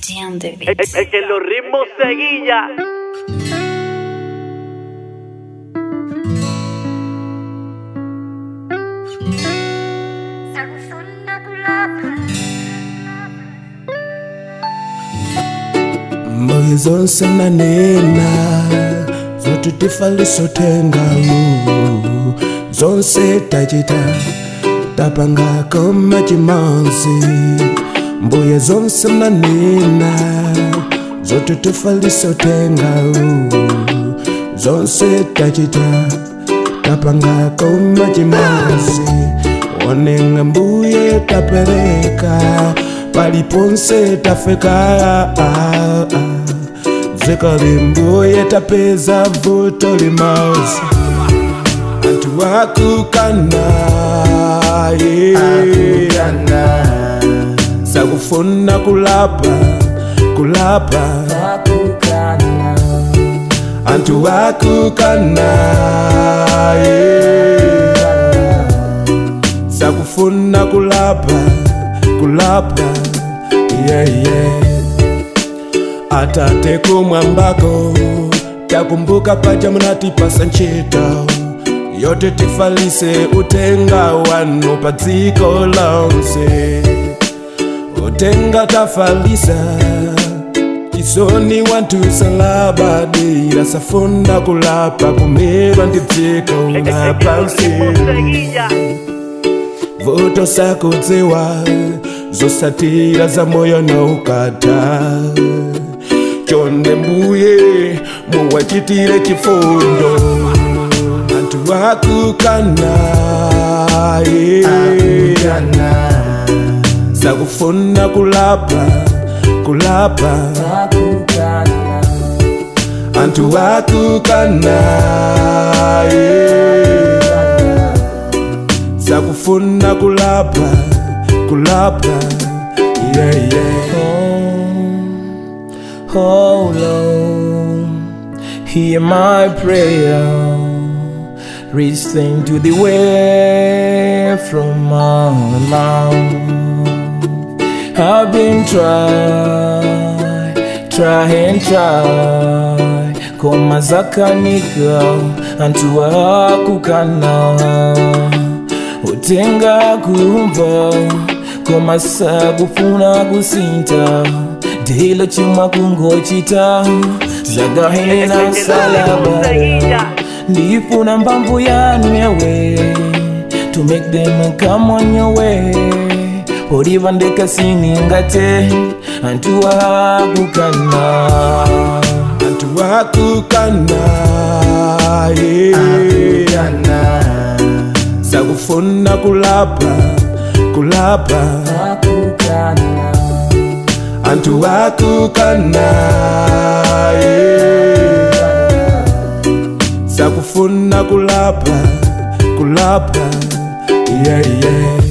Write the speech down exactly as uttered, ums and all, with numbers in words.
G on the beat. Es, es que los ritmos seguilla. Moyo zonse nanena zote tifaliso tengamu zonse tajita tapanga koma chimanzi mbuye zonse nanena zote tifaliso tengamu zonse tajita tapanga koma chimanzi wanenga mbuye tapereka paliponse tafika zekalimbuye tapeza vuto limauzi antu wakukana sakufuna kulapa kulapa antu wakukana sakufuna kulapa kulapa yeah, yeah. Atate kumwambako takumbuka paja munatipasa nchito yote tifalise utenga wanu padziko lonse utenga tafalisa isoni wantu salabadira safuna kulapa kumira nditsiko lapansi voto sakudziwa zosatira za moyo naukata chonde mbuye muwachitire chifundo antu wakukana sakufuna kulapa kulapa antu wakukana sakufuna kulapa kulapa yeah, yeah. Oh, oh Lord, hear my prayer. Listen to the way from my mouth. I've been try, try and try. Koma zakanika antu wakukana utenga kumva koma sakufuna kusinta dilo chimwa kungochita zagahena salaba ndifuna mbambu yanu yawe to make them come on your way orivandeka siningate antu wakukana antu wakukana yeah. Sakufuna kulapa kulapa antu wakukana sakufuna kulapa kulapa yeah, yeah.